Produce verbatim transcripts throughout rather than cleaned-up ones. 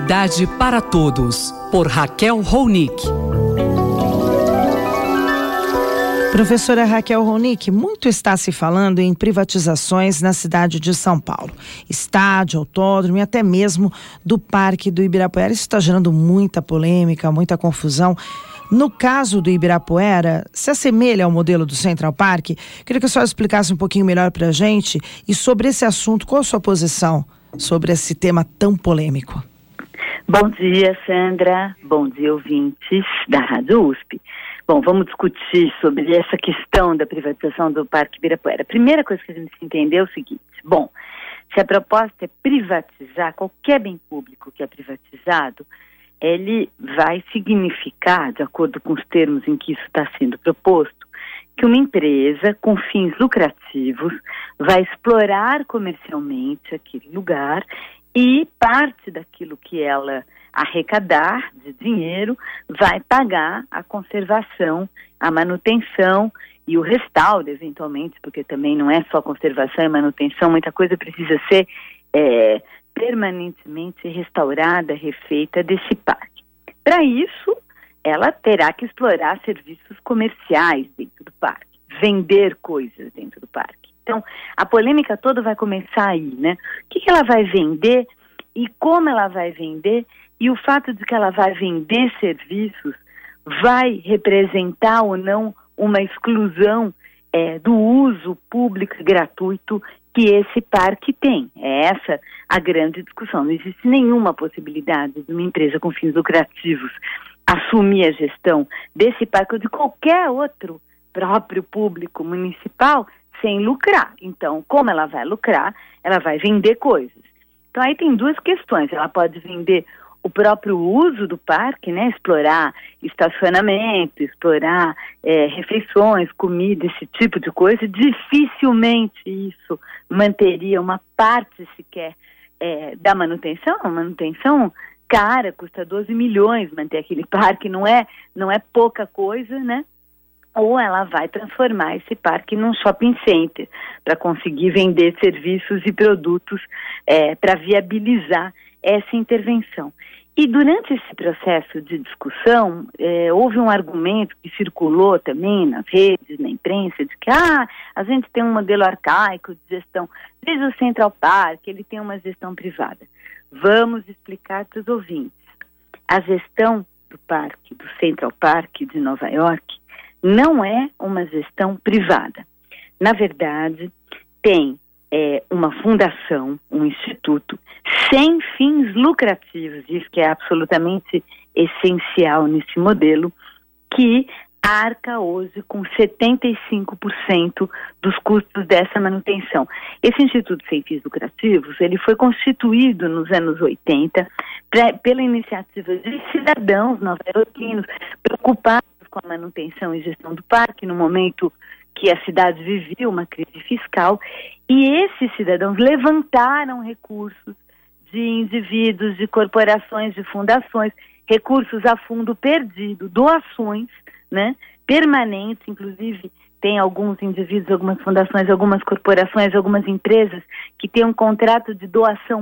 Cidade para Todos, por Raquel Ronick. Professora Raquel Ronick, muito está se falando em privatizações na cidade de São Paulo. Estádio, autódromo e até mesmo do Parque do Ibirapuera. Isso está gerando muita polêmica, muita confusão. No caso do Ibirapuera, se assemelha ao modelo do Central Park? Queria que a senhora explicasse um pouquinho melhor para a gente. E sobre esse assunto, qual a sua posição sobre esse tema tão polêmico? Bom dia, Sandra. Bom dia, ouvintes da Rádio U S P. Bom, vamos discutir sobre essa questão da privatização do Parque Ibirapuera. A primeira coisa que a gente entendeu é o seguinte: bom, se a proposta é privatizar qualquer bem público que é privatizado, ele vai significar, de acordo com os termos em que isso está sendo proposto, que uma empresa com fins lucrativos vai explorar comercialmente aquele lugar e parte daquilo que ela arrecadar de dinheiro vai pagar a conservação, a manutenção e o restauro, eventualmente, porque também não é só conservação e manutenção, muita coisa precisa ser é, permanentemente restaurada, refeita desse parque. Para isso, ela terá que explorar serviços comerciais dentro do parque, vender coisas dentro do parque. Então, a polêmica toda vai começar aí, né? O que, que ela vai vender e como ela vai vender, e o fato de que ela vai vender serviços vai representar ou não uma exclusão é, do uso público e gratuito que esse parque tem. É essa a grande discussão. Não existe nenhuma possibilidade de uma empresa com fins lucrativos assumir a gestão desse parque ou de qualquer outro próprio público municipal sem lucrar. Então, como ela vai lucrar? Ela vai vender coisas. Então, aí tem duas questões. Ela pode vender o próprio uso do parque, né? Explorar estacionamento, explorar é, refeições, comida, esse tipo de coisa. Dificilmente isso manteria uma parte sequer é, da manutenção. A manutenção cara, custa doze milhões manter aquele parque, não é, não é pouca coisa, né? Ou ela vai transformar esse parque num shopping center para conseguir vender serviços e produtos é, para viabilizar essa intervenção. E durante esse processo de discussão, é, houve um argumento que circulou também nas redes, na imprensa, de que ah, a gente tem um modelo arcaico de gestão, desde o Central Park, ele tem uma gestão privada. Vamos explicar para os ouvintes. A gestão do parque, do Central Park de Nova York, não é uma gestão privada. Na verdade, tem é, uma fundação, um instituto, sem fins lucrativos, isso que é absolutamente essencial nesse modelo, que arca hoje com setenta e cinco por cento dos custos dessa manutenção. Esse instituto sem fins lucrativos, ele foi constituído nos anos oitenta pra, pela iniciativa de cidadãos nova-iorquinos preocupados com a manutenção e gestão do parque, no momento que a cidade vivia uma crise fiscal, e esses cidadãos levantaram recursos de indivíduos, de corporações, de fundações, recursos a fundo perdido, doações, né, permanentes, inclusive tem alguns indivíduos, algumas fundações, algumas corporações, algumas empresas que têm um contrato de doação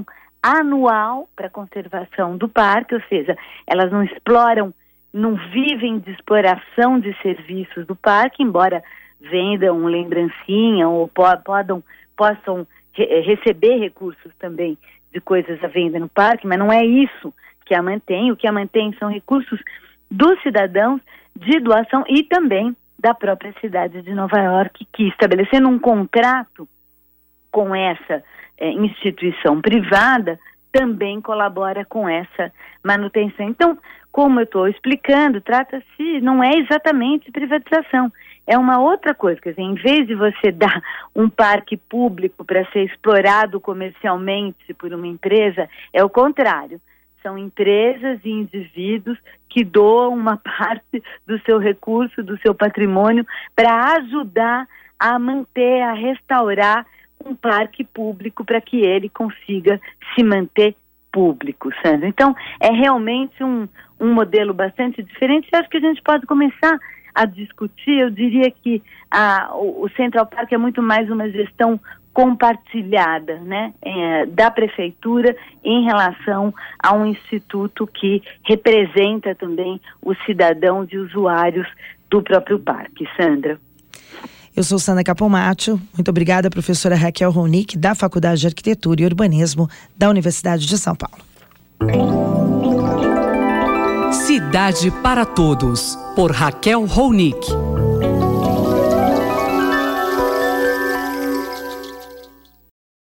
anual para a conservação do parque, ou seja, elas não exploram, não vivem de exploração de serviços do parque, embora vendam lembrancinha ou po- podam, possam re- receber recursos também de coisas à venda no parque, mas não é isso que a mantém. O que a mantém são recursos dos cidadãos de doação e também da própria cidade de Nova York, que estabelecendo um contrato com essa eh, instituição privada, também colabora com essa manutenção. Então, como eu estou explicando, trata-se, não é exatamente privatização, é uma outra coisa. Quer dizer, em vez de você dar um parque público para ser explorado comercialmente por uma empresa, é o contrário. São empresas e indivíduos que doam uma parte do seu recurso, do seu patrimônio, para ajudar a manter, a restaurar um parque público para que ele consiga se manter público, Sandra. Então, é realmente um, um modelo bastante diferente. Eu acho que a gente pode começar a discutir. Eu diria que a, o, o Central Park é muito mais uma gestão compartilhada, né, é, da prefeitura em relação a um instituto que representa também os cidadãos e usuários do próprio parque. Sandra. Eu sou Sandra Capomatto. Muito obrigada, professora Raquel Ronick, da Faculdade de Arquitetura e Urbanismo da Universidade de São Paulo. Cidade para Todos, por Raquel Ronick.